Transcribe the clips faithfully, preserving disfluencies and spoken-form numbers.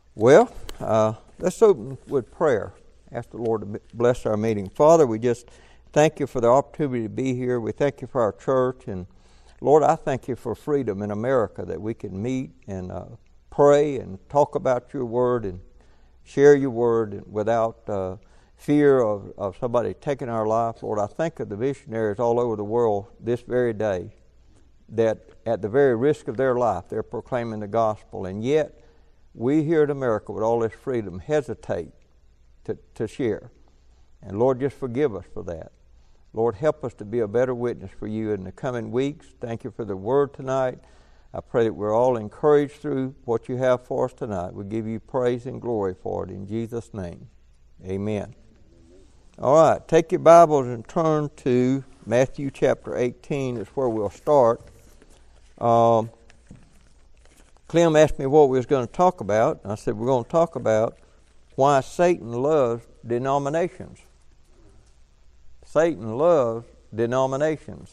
Well, uh, let's open with prayer. Ask the Lord to bless our meeting. Father, we just thank you for the opportunity to be here. We thank you for our church. And Lord, I thank you for freedom in America, that we can meet and uh, pray and talk about your word and share your word without uh, fear of, of somebody taking our life. Lord, I think of the missionaries all over the world this very day that at the very risk of their life, they're proclaiming the gospel. And yet, we here in America, with all this freedom, hesitate to, to share. And Lord, just forgive us for that. Lord, help us to be a better witness for you in the coming weeks. Thank you for the word tonight. I pray that we're all encouraged through what you have for us tonight. We give you praise and glory for it in Jesus' name. Amen. All right, take your Bibles and turn to Matthew chapter eighteen. Is where we'll start. Um, Clem asked me what we was going to talk about. I said we're going to talk about why Satan loves denominations. Satan loves denominations.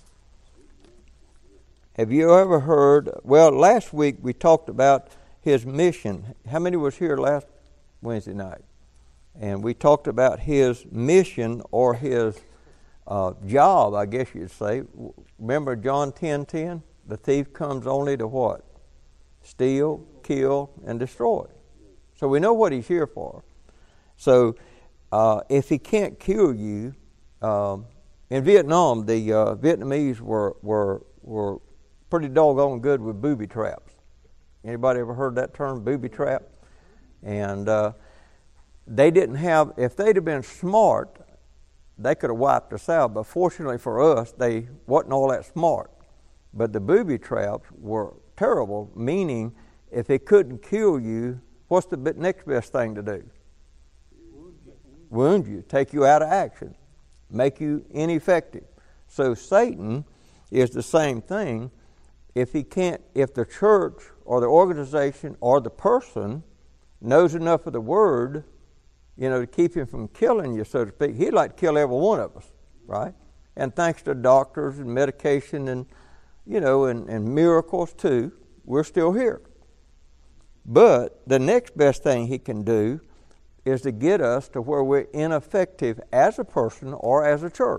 Have you ever heard, well, last week we talked about his mission. How many was here last Wednesday night? And we talked about his mission or his uh, job, I guess you'd say. Remember John ten ten? The thief comes only to what? Steal, kill, and destroy. So we know what he's here for. So uh, if he can't kill you, um, in Vietnam, the uh, Vietnamese were, were were pretty doggone good with booby traps. Anybody ever heard that term, booby trap? And uh, they didn't have, if they'd have been smart, they could have wiped us out. But fortunately for us, they wasn't all that smart. But the booby traps were terrible, meaning if it couldn't kill you, what's the next best thing to do? Wound you. Wound you, take you out of action, make you ineffective. So Satan is the same thing. If he can't, if the church or the organization or the person knows enough of the word, you know, to keep him from killing you, so to speak, he'd like to kill every one of us, right? And thanks to doctors and medication and you know, and, and miracles too, we're still here. But the next best thing he can do is to get us to where we're ineffective as a person or as a church.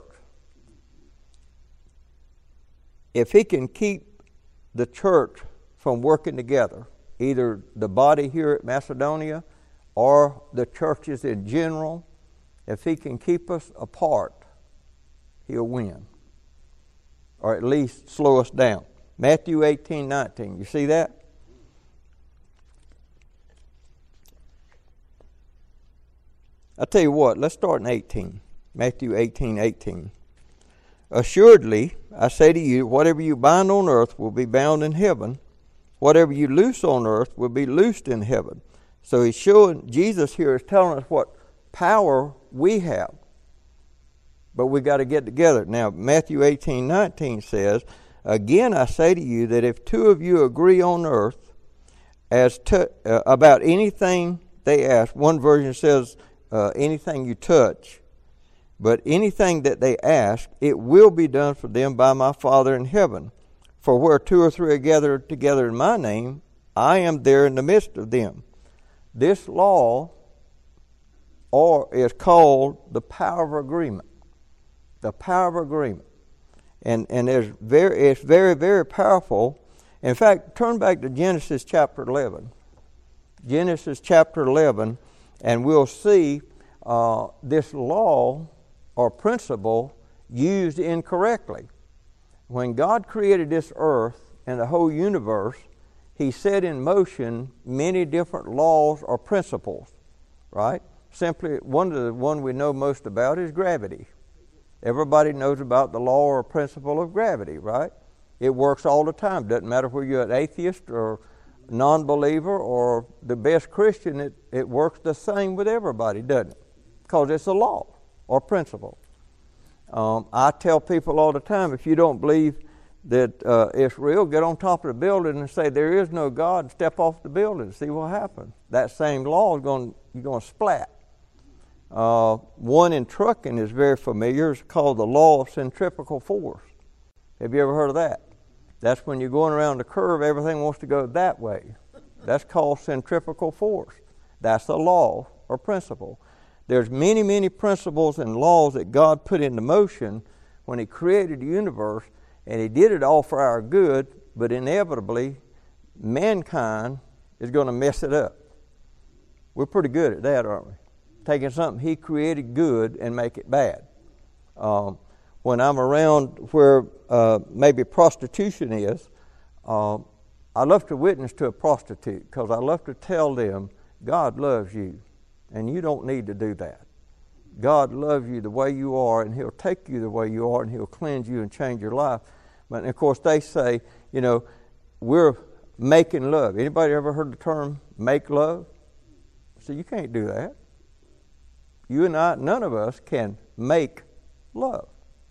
If he can keep the church from working together, either the body here at Macedonia or the churches in general, if he can keep us apart, he'll win. Or at least slow us down. Matthew eighteen nineteen. You see that? I'll tell you what, let's start in eighteen. Matthew eighteen eighteen. Assuredly, I say to you, whatever you bind on earth will be bound in heaven. Whatever you loose on earth will be loosed in heaven. So he's showing, Jesus here is telling us what power we have. But we got to get together. Now, Matthew eighteen nineteen says, again I say to you that if two of you agree on earth as to, uh, about anything they ask, one version says uh, anything you touch, but anything that they ask, it will be done for them by my Father in heaven. For where two or three are gathered together in my name, I am there in the midst of them. This law or is called the power of agreement. The power of agreement. And and there's very it's very, very powerful. In fact, turn back to Genesis chapter eleven. Genesis chapter eleven, and we'll see uh, this law or principle used incorrectly. When God created this earth and the whole universe, he set in motion many different laws or principles, right? Simply, one of the one we know most about is gravity. Everybody knows about the law or principle of gravity, right? It works all the time. Doesn't matter whether you're an atheist or non-believer or the best Christian, it, it works the same with everybody, doesn't it? Because it's a law or principle. Um, I tell people all the time, if you don't believe that uh, it's real, get on top of the building and say there is no God and step off the building and see what happens. That same law is going you're going to splat. Uh, one in trucking is very familiar. It's called the law of centrifugal force. Have you ever heard of that? That's when you're going around the curve, everything wants to go that way. That's called centrifugal force. That's a law or principle. There's many, many principles and laws that God put into motion when He created the universe, and He did it all for our good, but inevitably, mankind is going to mess it up. We're pretty good at that, aren't we? Taking something He created good and make it bad. Um, when I'm around where uh, maybe prostitution is, uh, I love to witness to a prostitute because I love to tell them, God loves you, and you don't need to do that. God loves you the way you are, and He'll take you the way you are, and He'll cleanse you and change your life. But of course, they say, you know, we're making love. Anybody ever heard the term make love? So you can't do that. You and I, none of us can make love.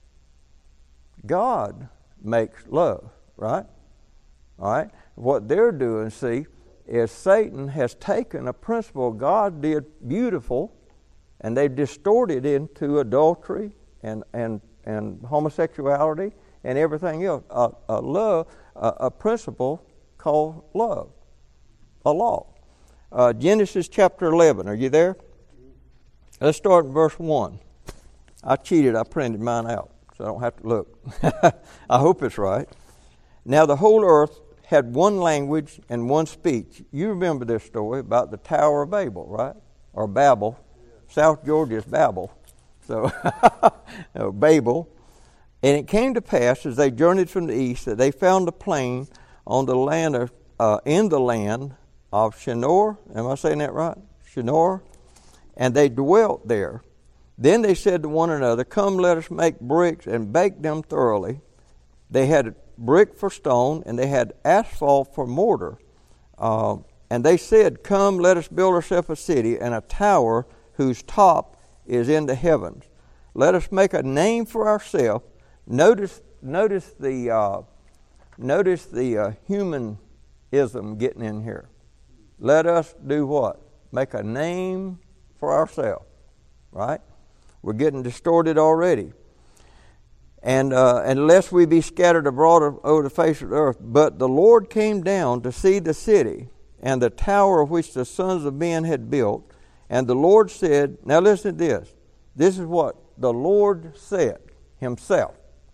God makes love, right? All right? What they're doing, see, is Satan has taken a principle God did beautiful, and they've distorted it into adultery and, and, and homosexuality and everything else. A, a love, a, a principle called love, a law. Uh, Genesis chapter eleven. Are you there? Let's start in verse one. I cheated. I printed mine out, so I don't have to look. I hope it's right. Now the whole earth had one language and one speech. You remember this story about the Tower of Babel, right? Or Babel. South Georgia is Babel. So, Babel. And it came to pass, as they journeyed from the east, that they found a plain on the land of, uh, in the land of Shinar. Am I saying that right? Shinar. And they dwelt there. Then they said to one another, come, let us make bricks and bake them thoroughly. They had brick for stone, and they had asphalt for mortar. Uh, and they said, come, let us build ourselves a city and a tower whose top is in the heavens. Let us make a name for ourselves. Notice, notice the, uh, notice the uh, humanism getting in here. Let us do what? Make a name for ourselves, right? We're getting distorted already. And uh, unless we be scattered abroad over the face of the earth. But the Lord came down to see the city and the tower which the sons of men had built. And the Lord said, now listen to this. This is what the Lord said Himself.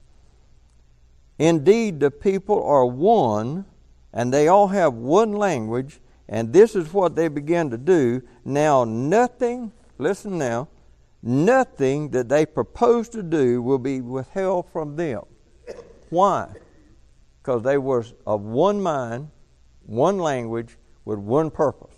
Indeed, the people are one, and they all have one language, and this is what they began to do. Now nothing, listen now, nothing that they propose to do will be withheld from them. Why? Because they were of one mind, one language, with one purpose.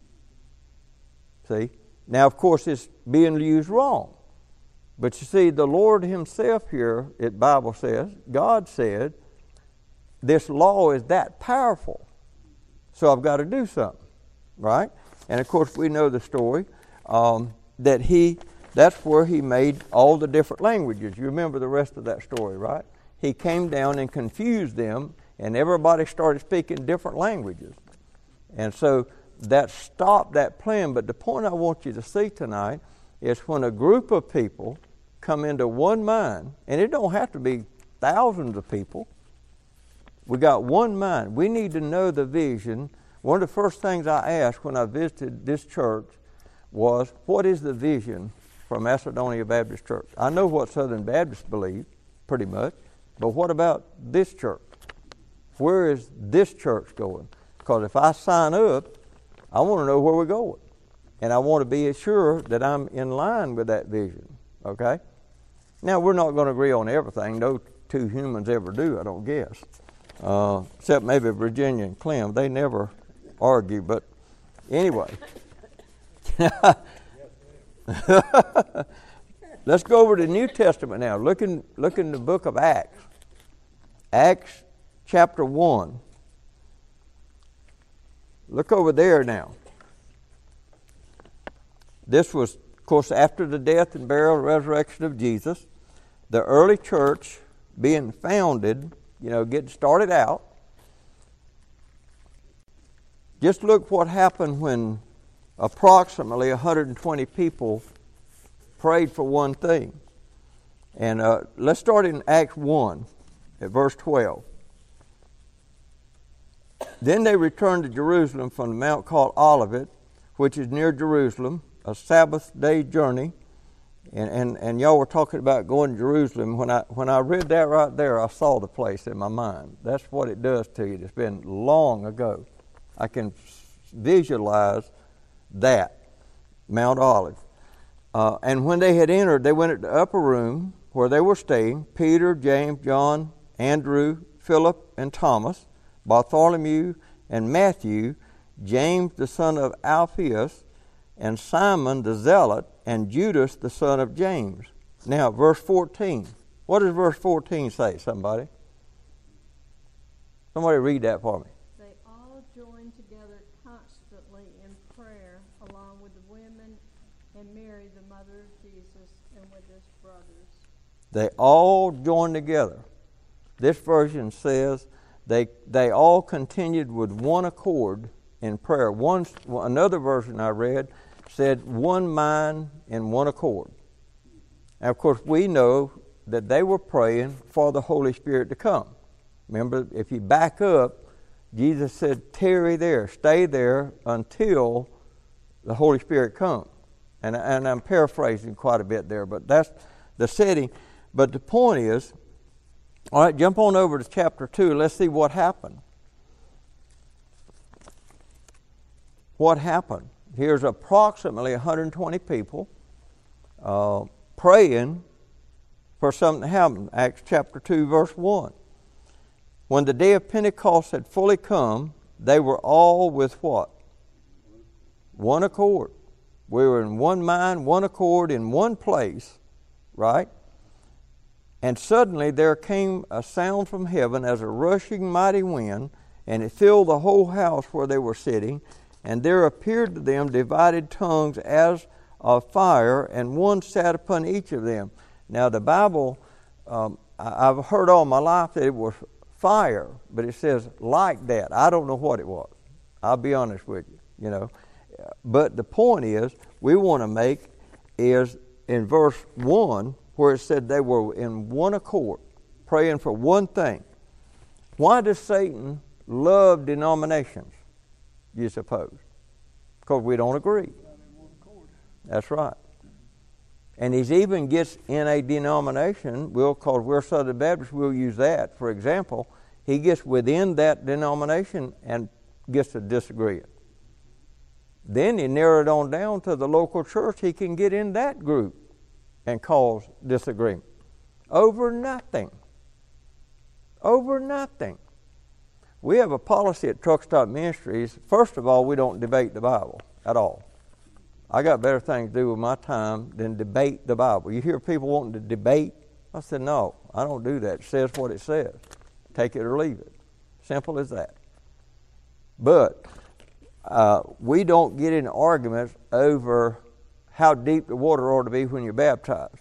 See? Now, of course, it's being used wrong. But you see, the Lord Himself here, the Bible says, God said, this law is that powerful. So I've got to do something, right? And of course, we know the story um, that He, that's where He made all the different languages. You remember the rest of that story, right? He came down and confused them, and everybody started speaking different languages. And so that stopped that plan. But the point I want you to see tonight is when a group of people come into one mind, and it don't have to be thousands of people. We got one mind. We need to know the vision. One of the first things I asked when I visited this church was, what is the vision for Macedonia Baptist Church? I know what Southern Baptists believe, pretty much, but what about this church? Where is this church going? Because if I sign up, I want to know where we're going. And I want to be sure that I'm in line with that vision, okay? Now, we're not going to agree on everything. No two humans ever do, I don't guess. Uh, except maybe Virginia and Clem. They never argue, but anyway. Let's go over to the New Testament now. Look in, look in the book of Acts. Acts chapter one. Look over there now. This was, of course, after the death and burial and resurrection of Jesus. The early church being founded, you know, getting started out. Just look what happened when approximately one hundred twenty people prayed for one thing. And uh, let's start in Acts one at verse twelve. Then they returned to Jerusalem from the mount called Olivet, which is near Jerusalem, a Sabbath day journey. And, and, and y'all were talking about going to Jerusalem. When I when I read that right there, I saw the place in my mind. That's what it does to you. It's been long ago. I can visualize that, Mount Olive. Uh, and when they had entered, they went into the upper room where they were staying, Peter, James, John, Andrew, Philip, and Thomas, Bartholomew, and Matthew, James the son of Alphaeus, and Simon the Zealot, and Judas the son of James. Now, verse fourteen. What does verse fourteen say, somebody? Somebody read that for me. They all joined together constantly in prayer, along with the women and Mary, the mother of Jesus, and with his brothers. They all joined together. This version says they they all continued with one accord in prayer. One another version I read said one mind and one accord. And of course, we know that they were praying for the Holy Spirit to come. Remember, if you back up, Jesus said, tarry there, stay there until the Holy Spirit comes. And, and I'm paraphrasing quite a bit there, but that's the setting. But the point is, all right, jump on over to chapter two. Let's see what happened. What happened? Here's approximately one hundred twenty people uh, praying for something to happen. Acts chapter two, verse one. When the day of Pentecost had fully come, they were all with what? One accord. We were in one mind, one accord, in one place, right? And suddenly there came a sound from heaven as a rushing mighty wind, and it filled the whole house where they were sitting. And there appeared to them divided tongues as of fire, and one sat upon each of them. Now the Bible, um, I've heard all my life that it was fire, but it says like that. I don't know what it was. I'll be honest with you, you know. But the point is, we want to make is in verse one, where it said they were in one accord, praying for one thing. Why does Satan love denominations, you suppose? Because we don't agree. That's right. And he even gets in a denomination, we'll call we're Southern Baptists, we'll use that, for example. He gets within that denomination and gets to disagree. Then he narrowed on down to the local church. He can get in that group and cause disagreement over nothing. Over nothing. We have a policy at Truck Stop Ministries. First of all, we don't debate the Bible at all. I got better things to do with my time than debate the Bible. You hear people wanting to debate? I said, no, I don't do that. It says what it says. Take it or leave it. Simple as that. But uh, we don't get in arguments over how deep the water ought to be when you're baptized.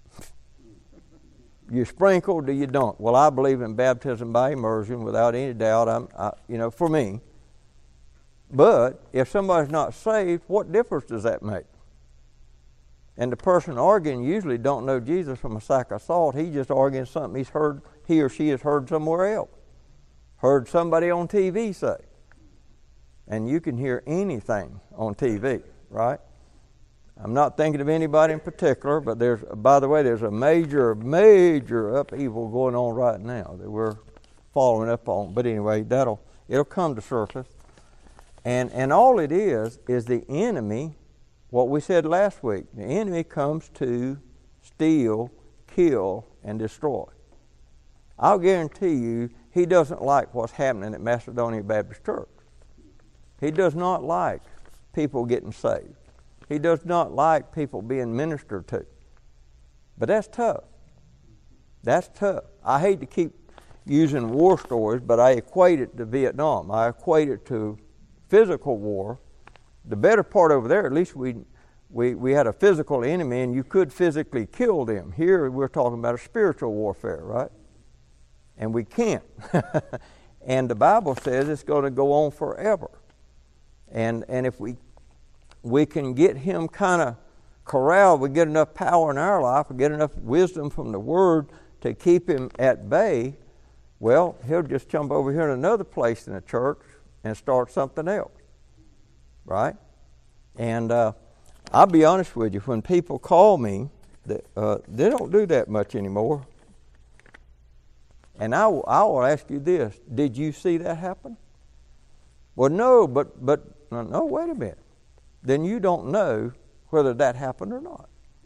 You sprinkle, do you don't? Well, I believe in baptism by immersion without any doubt. I'm, I, you know, for me. But if somebody's not saved, what difference does that make? And the person arguing usually don't know Jesus from a sack of salt. He's just arguing something he's heard, he or she has heard somewhere else. Heard somebody on T V say. And you can hear anything on T V, right? I'm not thinking of anybody in particular, but there's, by the way, there's a major, major upheaval going on right now that we're following up on. But anyway, that'll it'll come to surface. And and all it is is the enemy, what we said last week, the enemy comes to steal, kill, and destroy. I'll guarantee you he doesn't like what's happening at Macedonia Baptist Church. He does not like people getting saved. He does not like people being ministered to. But that's tough. That's tough. I hate to keep using war stories, but I equate it to Vietnam. I equate it to physical war. The better part over there, at least we, we, we had a physical enemy and you could physically kill them. Here we're talking about a spiritual warfare, right? And we can't. And the Bible says it's going to go on forever. And and if we we can get him kind of corralled, we get enough power in our life, we get enough wisdom from the Word to keep him at bay, well, he'll just jump over here in another place in the church and start something else, right? And uh, I'll be honest with you, when people call me, they, uh, they don't do that much anymore. And I, w- I will ask you this, did you see that happen? Well, no, but, but, no, wait a minute. Then you don't know whether that happened or not.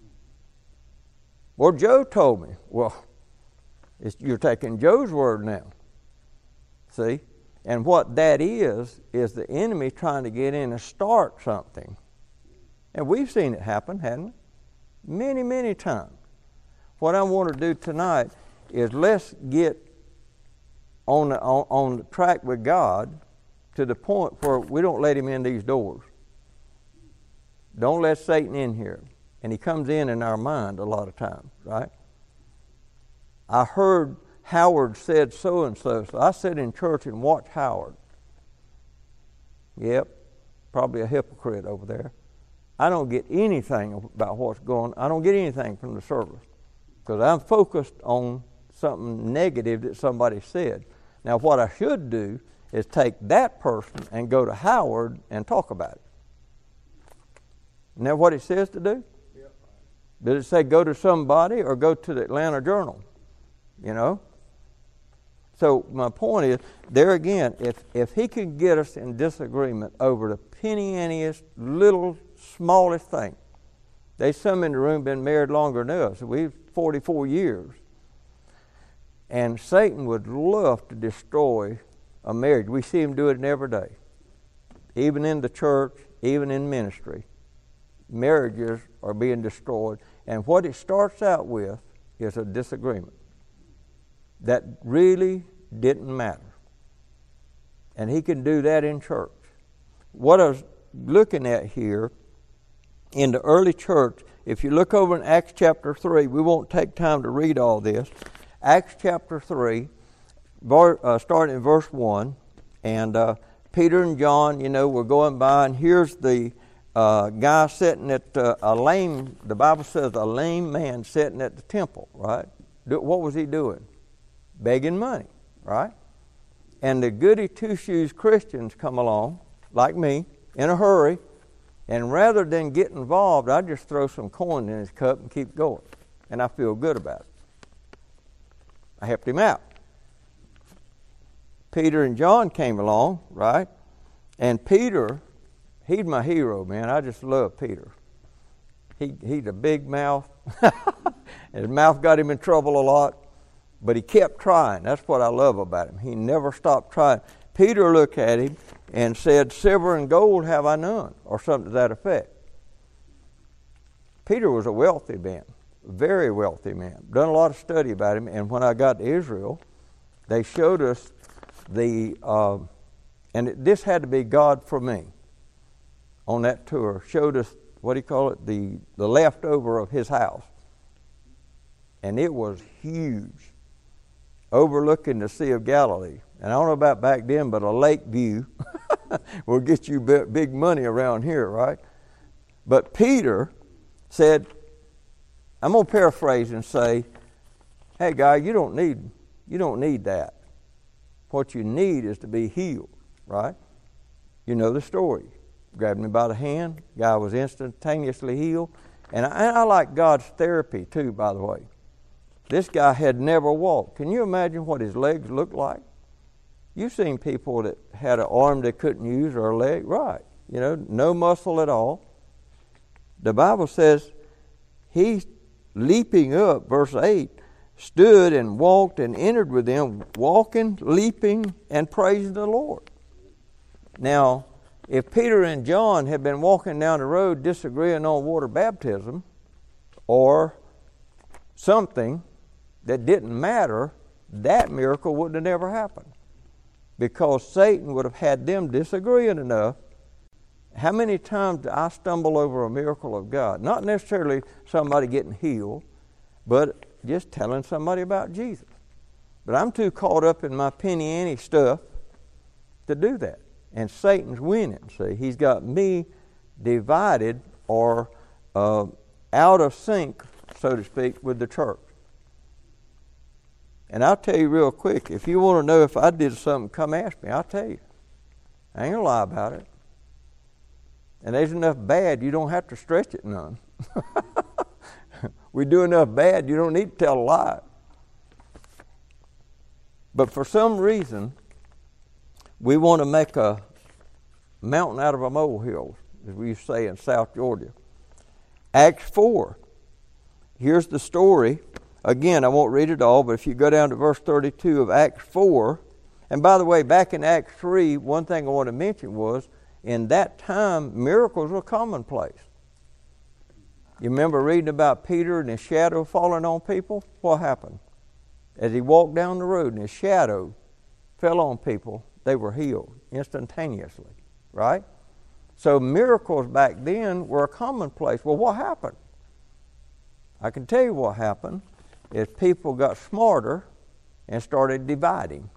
Well, Joe told me. Well, it's, you're taking Joe's word now. See? And what that is, is the enemy trying to get in and start something. And we've seen it happen, haven't we? Many, many times. What I want to do tonight is let's get on the, on, on the track with God to the point where we don't let him in these doors. Don't let Satan in here. And he comes in in our mind a lot of times, right? I heard Howard said so-and-so, so I sit in church and watch Howard. Yep, probably a hypocrite over there. I don't get anything about what's going on. I don't get anything from the service because I'm focused on something negative that somebody said. Now, what I should do is take that person and go to Howard and talk about it. Isn't that what it says to do? Yep. Did it say go to somebody or go to the Atlanta Journal? You know? So my point is, there again, if, if he can get us in disagreement over the penniest, little, smallest thing. There's some in the room been married longer than us. We've forty-four years. And Satan would love to destroy a marriage. We see him do it every day. Even in the church, even in ministry. Marriages are being destroyed. And what it starts out with is a disagreement that really didn't matter. And he can do that in church. What I was looking at here in the early church, if you look over in Acts chapter three, we won't take time to read all this. Acts chapter three, uh, starting in verse one, and uh, Peter and John, you know, were going by, and here's the uh, guy sitting at uh, a lame, the Bible says a lame man sitting at the temple, right? What was he doing? Begging money, right? And the goody two-shoes Christians come along, like me, in a hurry, and rather than get involved, I just throw some coin in his cup and keep going. And I feel good about it. I helped him out. Peter and John came along, right? And Peter, he's my hero, man. I just love Peter. He He's a big mouth. His mouth got him in trouble a lot. But he kept trying. That's what I love about him. He never stopped trying. Peter looked at him and said, "Silver and gold have I none," or something to that effect. Peter was a wealthy man, a very wealthy man. Done a lot of study about him. And when I got to Israel, they showed us the, uh, and it, this had to be God for me on that tour, showed us, what do you call it, the, the leftover of his house. And it was huge, overlooking the Sea of Galilee. And I don't know about back then, but a lake view will get you big money around here, right? But Peter said, I'm going to paraphrase and say, hey, guy, you don't need, you don't need that. What you need is to be healed, right? You know the story. Grabbed me by the hand. Guy was instantaneously healed. And I, and I like God's therapy too, by the way. This guy had never walked. Can you imagine what his legs looked like? You've seen people that had an arm they couldn't use or a leg. Right. You know, no muscle at all. The Bible says he, leaping up, verse eight, stood and walked and entered with them, walking, leaping, and praising the Lord. Now, if Peter and John had been walking down the road disagreeing on water baptism or something that didn't matter, that miracle wouldn't have never happened. Because Satan would have had them disagreeing enough. How many times do I stumble over a miracle of God? Not necessarily somebody getting healed, but just telling somebody about Jesus. But I'm too caught up in my penny-ante stuff to do that. And Satan's winning, see. He's got me divided or uh, out of sync, so to speak, with the church. And I'll tell you real quick, if you want to know if I did something, come ask me. I'll tell you. I ain't going to lie about it. And there's enough bad, you don't have to stretch it none. We do enough bad, you don't need to tell a lie. But for some reason, we want to make a mountain out of a molehill, as we used to say in South Georgia. Acts four. Here's the story. Again, I won't read it all, but if you go down to verse thirty-two of Acts four, and by the way, back in Acts three, one thing I want to mention was, in that time, miracles were commonplace. You remember reading about Peter and his shadow falling on people? What happened? As he walked down the road and his shadow fell on people, they were healed instantaneously, right? So miracles back then were a commonplace. Well, what happened? I can tell you what happened is people got smarter and started dividing,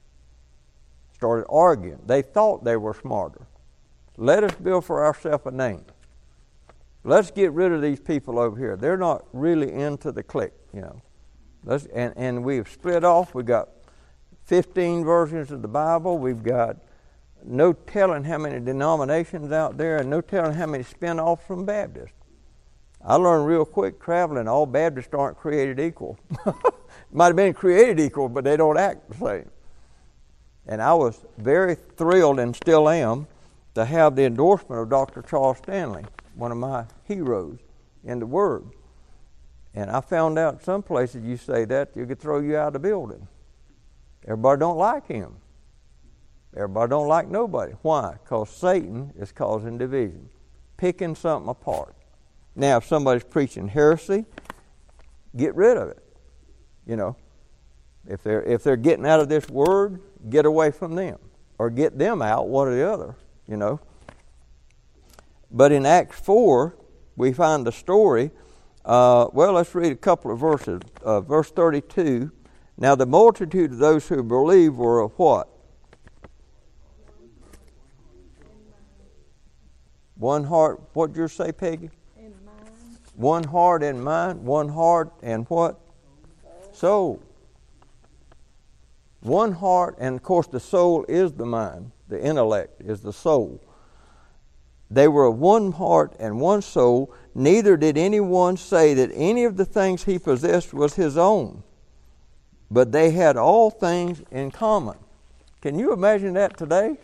started arguing. They thought they were smarter. Let us build for ourselves a name. Let's get rid of these people over here. They're not really into the clique, you know. Let's, and, and we've split off. We've got fifteen versions of the Bible. We've got no telling how many denominations out there and no telling how many spin-offs from Baptists. I learned real quick traveling, all Baptists aren't created equal. Might have been created equal, but they don't act the same. And I was very thrilled, and still am, to have the endorsement of Doctor Charles Stanley, one of my heroes in the Word. And I found out some places you say that, you could throw you out of the building. Everybody don't like him. Everybody don't like nobody. Why? Because Satan is causing division, picking something apart. Now, if somebody's preaching heresy, get rid of it. You know, if they're if they're getting out of this Word, get away from them, or get them out, one or the other. You know. But in Acts four, we find the story. Uh, well, let's read a couple of verses. Uh, verse thirty-two. Now the multitude of those who believed were of what? One heart. What did you say, Peggy? And mind. One heart and mind. One heart and what? Soul. One heart, and of course the soul is the mind. The intellect is the soul. They were of one heart and one soul. Neither did anyone say that any of the things he possessed was his own, but they had all things in common. Can you imagine that today?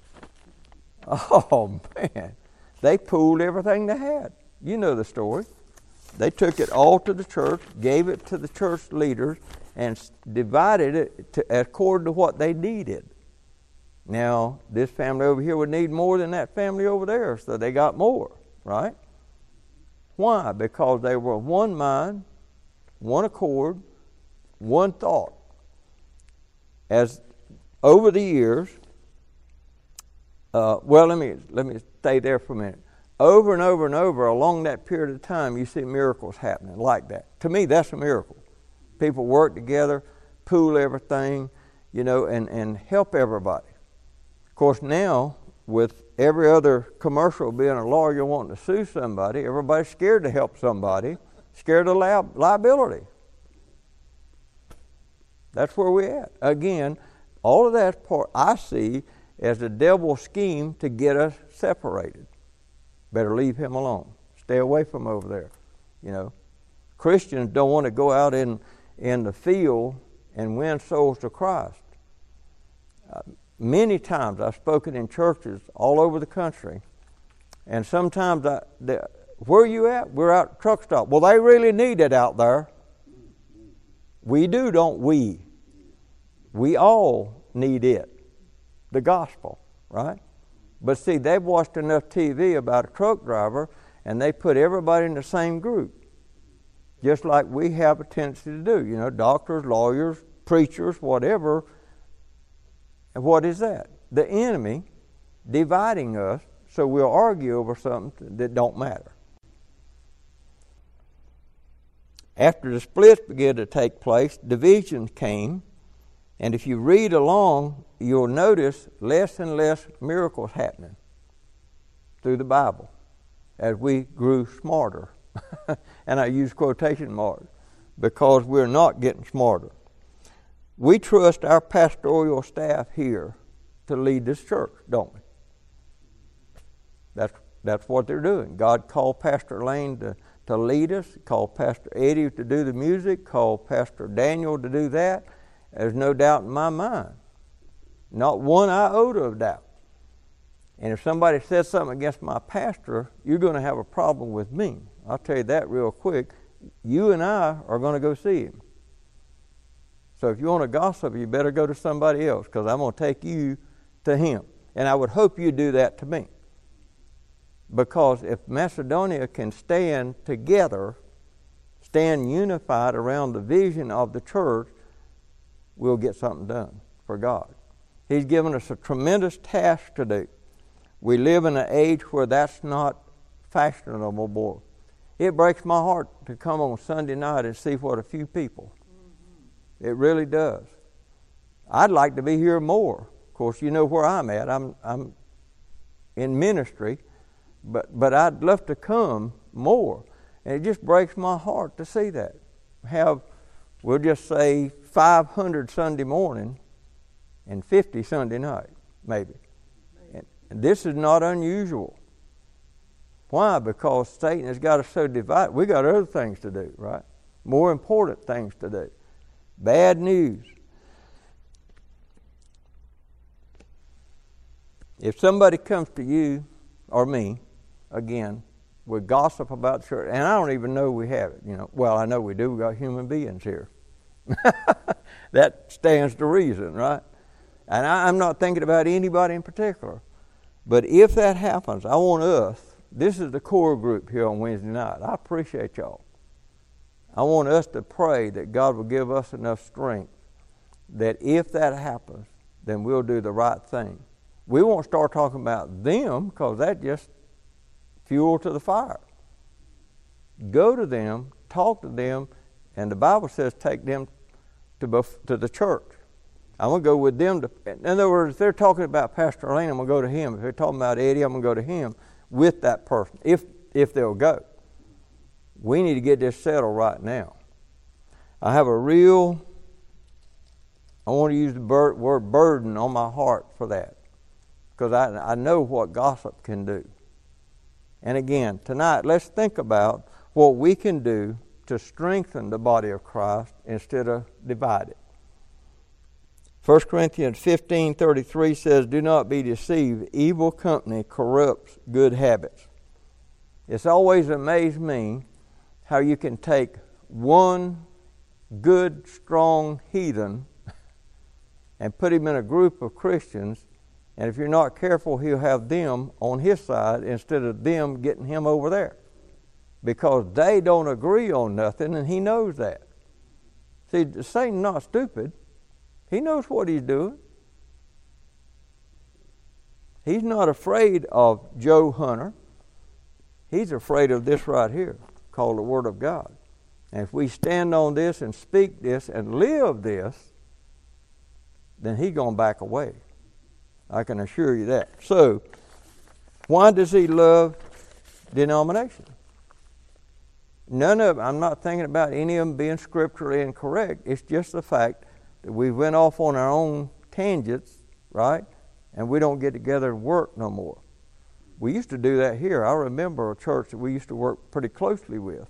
Oh, man. They pooled everything they had. You know the story. They took it all to the church, gave it to the church leaders, and divided it to, according to what they needed. Now, this family over here would need more than that family over there, so they got more, right? Why? Because they were one mind, one accord, one thought. As over the years, uh, well, let me let me stay there for a minute. Over and over and over, along that period of time, you see miracles happening like that. To me, that's a miracle. People work together, pool everything, you know, and, and help everybody. Of course, now, with every other commercial being a lawyer wanting to sue somebody, everybody's scared to help somebody, scared of li- liability. That's where we're at. Again, all of that's part I see as the devil's scheme to get us separated. Better leave him alone. Stay away from over there. You know, Christians don't want to go out in, in the field and win souls to Christ. Uh, Many times I've spoken in churches all over the country, and sometimes I, they, where are you at? We're out at truck stop. Well, they really need it out there. We do, don't we? We all need it, the gospel, right? But see, they've watched enough T V about a truck driver, and they put everybody in the same group, just like we have a tendency to do. You know, doctors, lawyers, preachers, whatever. And what is that? The enemy dividing us so we'll argue over something that don't matter. After the splits began to take place, divisions came, and if you read along, you'll notice less and less miracles happening through the Bible as we grew smarter. And I use quotation marks because we're not getting smarter. We trust our pastoral staff here to lead this church, don't we? That's That's what they're doing. God called Pastor Lane to, to lead us, called Pastor Eddie to do the music, called Pastor Daniel to do that. There's no doubt in my mind. Not one iota of doubt. And if somebody says something against my pastor, you're going to have a problem with me. I'll tell you that real quick. You and I are going to go see him. So if you want to gossip, you better go to somebody else, because I'm going to take you to him. And I would hope you do that to me. Because if Macedonia can stand together, stand unified around the vision of the church, we'll get something done for God. He's given us a tremendous task to do. We live in an age where that's not fashionable more. It breaks my heart to come on Sunday night and see what a few people. It really does. I'd like to be here more. Of course, you know where I'm at. I'm I'm in ministry, but but I'd love to come more. And it just breaks my heart to see that. Have, we'll just say, five hundred Sunday morning and fifty Sunday night, maybe. And, and this is not unusual. Why? Because Satan has got us so divided. We got other things to do, right? More important things to do. Bad news. If somebody comes to you or me, again, with gossip about church, and I don't even know we have it, you know. Well, I know we do. We got human beings here. That stands to reason, right? And I, I'm not thinking about anybody in particular. But if that happens, I want us, this is the core group here on Wednesday night. I appreciate y'all. I want us to pray that God will give us enough strength that if that happens, then we'll do the right thing. We won't start talking about them, because that just fuel to the fire. Go to them, talk to them, and the Bible says take them to bef- to the church. I'm going to go with them. To, in other words, if they're talking about Pastor Lane, I'm going to go to him. If they're talking about Eddie, I'm going to go to him with that person, if if they'll go. We need to get this settled right now. I have a real, I want to use the bur- word burden on my heart for that, because I, I know what gossip can do. And again, tonight, let's think about what we can do to strengthen the body of Christ instead of divide it. First Corinthians fifteen thirty-three says, "Do not be deceived. Evil company corrupts good habits." It's always amazed me how you can take one good, strong heathen and put him in a group of Christians, and if you're not careful, he'll have them on his side instead of them getting him over there, because they don't agree on nothing, and he knows that. See, Satan's not stupid. He knows what he's doing. He's not afraid of Joe Hunter. He's afraid of this right here, called the Word of God. And if we stand on this and speak this and live this, then he's going to back away. I can assure you that. So, why does he love denomination? None of I'm not thinking about any of them being scripturally incorrect. It's just the fact that we went off on our own tangents, right? And we don't get together and work no more. We used to do that here. I remember a church that we used to work pretty closely with.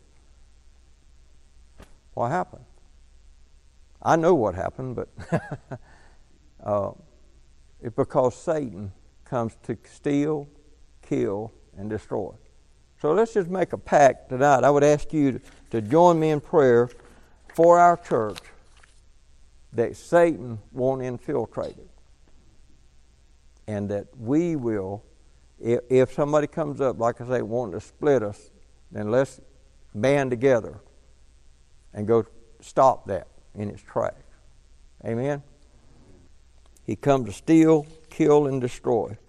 What happened? I know what happened, but uh, it's because Satan comes to steal, kill, and destroy. So let's just make a pact tonight. I would ask you to, to join me in prayer for our church that Satan won't infiltrate it. And that we will, if, if somebody comes up, like I say, wanting to split us, then let's band together and go stop that in its tracks. Amen? He comes to steal, kill, and destroy.